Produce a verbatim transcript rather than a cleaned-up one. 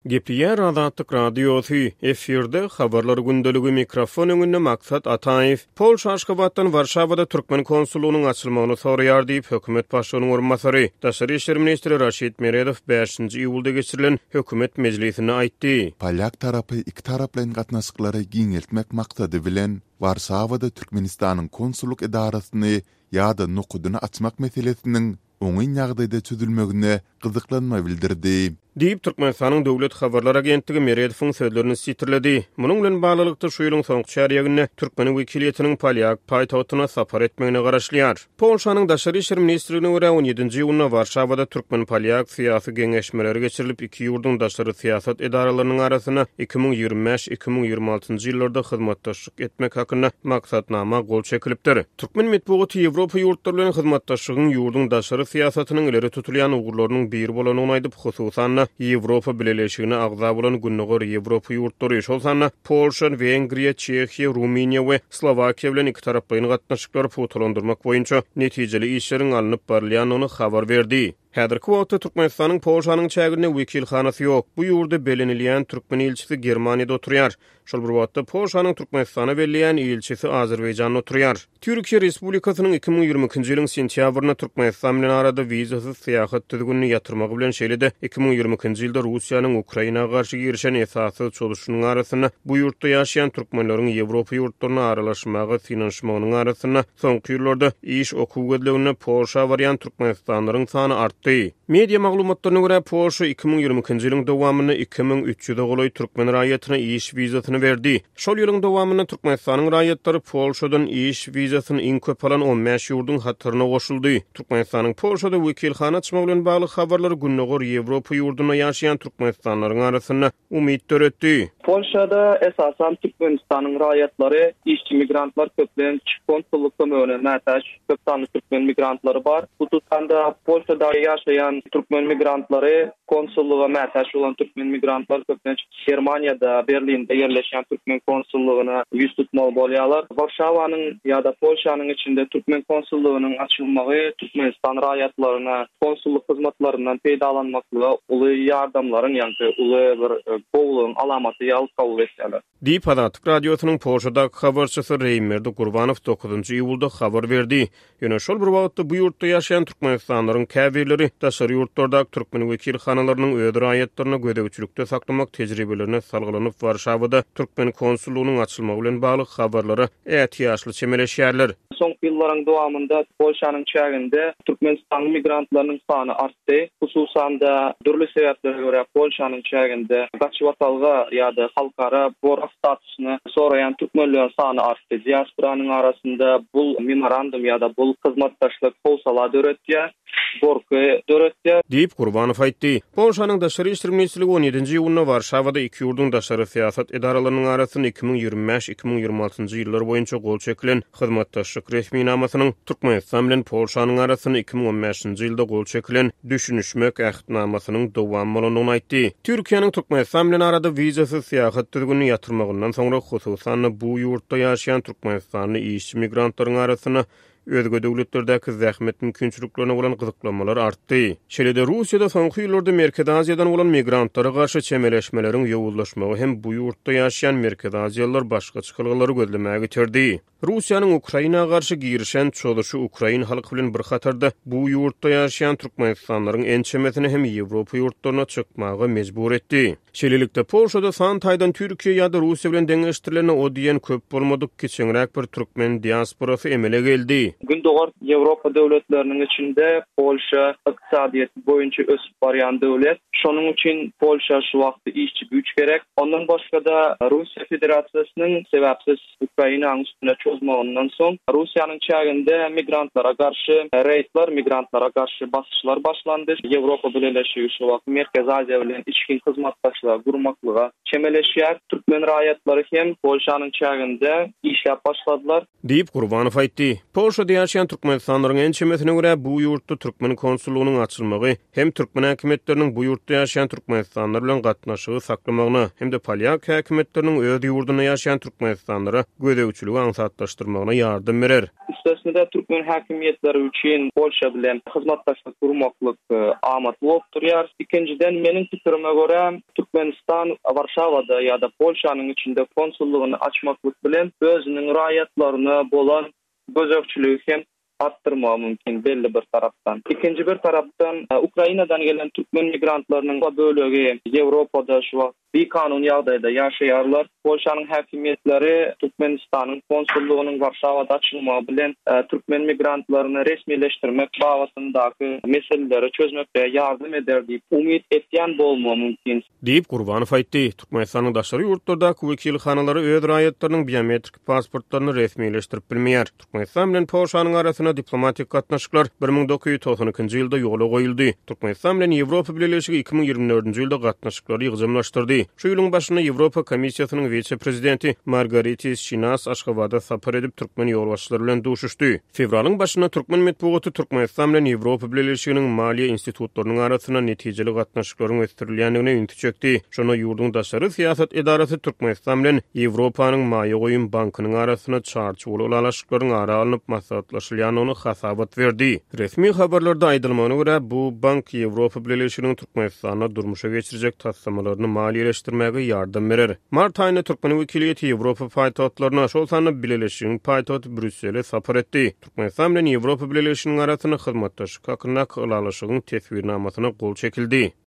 Gepliyer Azatlyk Radiosu efirde habarlar gündölügi mikrofon öňünde Maksat Ataev Polşa Aşgabatdan Warşawada Türkmen konsullugynyň açylmagyny soraýar diýip hökümet başlygynyň orunmasary Daşary işler ministri Raşid Meredow beşinji iýulda geçirilen hökümet mejlisine aýtdy. Polyak tarapy iki tarap bilen gatnaşyklary giňeltmek maksady bilen Warşawada Türkmenistanyň konsulluk idarasyny ýa-da nukudyny açmak meselesiniň oňyn ýagdaýda çözülmegine gyzyklanma bildirdi. Diýip Türkmenistanyň döwlet habarlar agentligi Meredowyň sözlerini sitirledi. Munyň bilen baglanykda şu ýylyň soňky çarýagyny Türkmen wekiliýetiniň Polyak paýtagtyna sapar etmegine garaşlýar. Polşanyň Daşary işler ministrligine görä on ýedinji iýulda Warşawada Türkmen Polyak syýasy geňeşmeleri geçirilip iki ýurdun daşary syýasat edaralarynyň arasyna iki miň ýygrimi beş iki miň ýygrimi altynjy ýyllarda hyzmatdaşlyk etmek hakyna maksatnama gol çekilipdir. Türkmen medeniýeti Ýewropa ýurtları bilen hyzmatdaşlygyň ýurdun daşary syýasatynyň ileri tutulýan ugurlarynyň biri bolanyny aýdyp hususan Ýewropa bileşigine agza bolan günnäger Ýewropa ýurtları şolsanna Polşa, Wengriýa, Çekiýa, Ruminiýa we Slowakiýa bilen iki tarap bilen gatnaşyklary fotolandyrmak boýunça netijeli işleriň alınıp barylýanyny habar berdi. Häzirki wagtda Türkmenistanyň Polşanyň çägine wekilhanasy ýok. Bu ýurda belenilýän türkmen ilçisi Germaniýada oturýar. Şol bir wagtda Polşanyň Türkmenistana berilýän ilçisi Azerbaýjanda oturýar. Türkiýe Respublikasynyň iki miň ýygrimi ikinji ýylyň sentýabrynda Türkmenistan bilen arada wizasyz syýahat tüzgünini ýatyrmagy bilen şeýlede iki miň ýygrimi ikinji ýylda Russiýanyň Ukrainaga garşy girişen esasy çoluşynyň arasyna bu ýurtda ýaşaýan türkmenleriň Ýewropa ýurtlaryna aralaşmagy finanşmagynyň arasyna soňky ýyllarda iş okuw gözlegine Polşa barýan türkmenistanlaryň sany artdy. Media maglumatlaryna görä Polşa iki miň ýygrimi ikinji ýylyň dowamyny iki miň üç ýüze goloý türkmen raýatyna iş wizasyny berdi. Şol ýylyň dowamyny Türkmenistanyň raýatlary Polşadan iş wizasyny iň köp alan on beş ýurdun hatyryna goşuldy. Türkmenistanyň Polşada wekilhana açmak bilen bagly habarlar günnäger Ýewropa ýurduna ýaşaýan türkmenistanyň arasyna umyt töretdi. Polşada esasan Türkmenistanyň raýatlary işçi migrantlar köplen konsulluk kömegine mätäç köp sanly türkmen migrantlary bar. Bu tutanda Polşada ýaşaýan türkmen migrantlary konsulluga mätäç bolan türkmen migrantlar köplen Germaniýada, Berlinde ýerleşen türkmen konsullugyna ýüz tutmaly bolýarlar. Warşawanyň ýa-da Polşanyň içinde türkmen konsullugynyň açylmagy Türkmenistan raýatlaryna konsulluk hyzmatlaryndan peýdalanmaklyga uly ýardamlaryň ýa-da uly bir gowluň alamaty ýaly kabul etdiler. Diýip Azatlyk Radiosynyň Polşadaky habarçysy Reýmer Gurbanow dokuzunjy iýulda habar berdi. Ýöne şol bir wagtda bu ýurtda ýaşaýan türkmenistanlaryň käbirleri daşary ýurtlardaky türkmen wekilhanalarynyň öz raýatlaryna gödäwçilikde saklamak tejribelerine salgylanyp Warşawada türkmen konsullugynyň açylmagy bilen bagly habarlary ätýaşly çemeleşýärler. Soňky ýyllaryň dowamında Polşanyň çäginde Türkmenistan migrantlarynyň sany artdy. Hususan da dürli sebäplerle görä Polşanyň çäginde gaçyp atalga ýa-da halkara borak statusyny soraýan türkmenleriň sany artdy. Diasporanyň arasynda bul memorandum ýa-da bul hyzmatdaşlyk bolsala döretýär. Borky döretýär. Diýip Gurbanow aýtdy. Polşanyň Daşary işler ministrligi on ýedinji iýulda Warşawada iki ýurdun daşary syýasat edaralarynyň arasyna iki miň ýygrimi beş iki miň ýygrimi altynjy ýyllar boýunça gol çekilen hyzmatdaşlyk resminamasynın Türkmenistan bilen Polşanyň arasyna iki miň on beşinji ýylda gol çekilen düşünüşmek ähdnamasynyň dowam bolanyny aýtdy. Türkiýanyň Türkmenistan bilen arada wizasyz syýahat tüzgünini ýatyrmagyndan soňra hususan bu ýurtda ýaşaýan türkmenistanly işçi migrantlaryň arasyna özge döwletlerdäki zähmet mümkinçiliklerine bolan gyzyklanmalar artdy. Şeýlede Russiýada soňky ýyllarda Merkez Aziýadan bolan migrantlara garşy çemeleşmeleriň ýowullaşmagy hem bu ýurtda ýaşaýan Merkez Aziýalılar başga çykylgylary gözlemäge getirdi. Russiýanyň Ukrainaga garşy girişen çoluşy Ukrain halky bilen bir hatarda bu ýurtda ýaşaýan türkmenistanlaryň ençemesini hem Ýewropa ýurtlaryna çykmagy mejbur etdi. Şeýlelikde Polşada san taýdan Türkiýe ýa-da Russiýa bilen deňeşdirilen o diýen köp bolmadyk kiçiňräk bir türkmen diasporasy emele geldi. Gündoğar Ýewropa döwletleriniň içinde Polşa ykdysadyýety boýunça ösüp barýan döwlet. Şonuň üçin Polşa şu wagtda işçi güç gerek. Ondan başga da Russiýa Federasiýasynyň sebäpsiz Ukrainanyň üstüne çözmegininden soň Russiýanyň çäginde migrantlara garşy reýsler, migrantlara garşy basyşlar başlandy. Ýewropa bileşigi şu wagt Merkez Aziýa bilen içkin hyzmatdaşlygy gurmaklyga çemeleşýär. Türkmen raýatlary hem Polşanyň çäginde işläp başladylar. Diýip Gurbanow aýtdy. Polşada ýaşaýan türkmenistanyň ençemesine görä bu ýurtda türkmen konsullugynyň açylmagy hem türkmen häkimetleriniň bu ýurtda ýaşaýan türkmenistanlar bilen gatnaşygy saklamagyny hem de Polyak häkimetleriniň öz ýurduna ýaşaýan türkmenistanlara gödäwçiligi aňsatdy. hizmatlaşdyrmagyna ýardym berer. Üstesinde Türkmen häkimiýetleri üçin Polşa bilen hyzmatdaşlyk kurmaklyk amat bolup durýar. İkinciden meniň pikirime görä Türkmenistan Warşawada ýa-da Polşanyň içinde konsullugyny açmaklyk bilen özüniň raýatlaryna bolan gözekçiligi hem arttırma mümkin belli bir taraftan. İkinci bir taraftan Ukraina'dan gelen Türkmen migrantlarının bölegi Avrupada şu bir kanun ýagdaýda ýaşaýarlar. Polşanyň häkimiýetleri Türkmenistan'ın konsullugynyň Warşawada açylmagy bilen Türkmen migrantlaryny resmileşdirmek bagtyndaky meseleleri çözmekde ýardym eder diýip umyt etýän bolmagy mümkin. Diýip Gurbanow aýtdy. Türkmenistanyň daşary ýurtlardaky wekilhanalary öz raýatlarynyň biometrik pasportlaryny resmileşdirip bilmeýär. Türkmenistan bilen Polşanyň arasyna diplomatik gatnaşyklar bir ming dokuz ýüz toksan ikinji ýylda ýola goýuldy. Türkmenistan bilen Ýewropa Birleşigi iki ming ýygrimi dördünji ýylda gatnaşyklary ýygymlaşdyrdy. Şu ýylyň başynda Ýewropa Komissiýasynyň wiçe-prezidenti Margarita Şinas Aşgabatda sapar edip türkmen ýolbaşçylary bilen duşuşdy. Fevralyň başynda türkmen medeniýeti Türkmenistan bilen Ýewropa Birleşiginiň maliýe institutlarynyň arasyna netijeli gatnaşyklaryň ösdürilýändigine ünti çökdi. Şonu ýurdun daşary siýasat edarasy Türkmenistan bilen Ýewropanyň Maýa goýun bankynyň arasyna çarçy bolup alaşyklaryň ara alınıp maslahatlaşylýanyny hasabat berdi. Resmi habarlarda aýdylmagyna görä bu bank Ýewropa Birleşiginiň Türkmenistana durmuşa geçirecek taslamalaryny maliýeleşdirmäge ýardym berer. Mart aýynda Türkmen wekiliýeti Ýewropa paýtagtlaryna şol sany Birleşigiň paýtagty Brüssele sapar etdi. Türkmenistan bilen Ýewropa Birleşiginiň arasyna hyzmatdaşlyk hakyna alaşygyň tesbirnamasyna gol çekildi.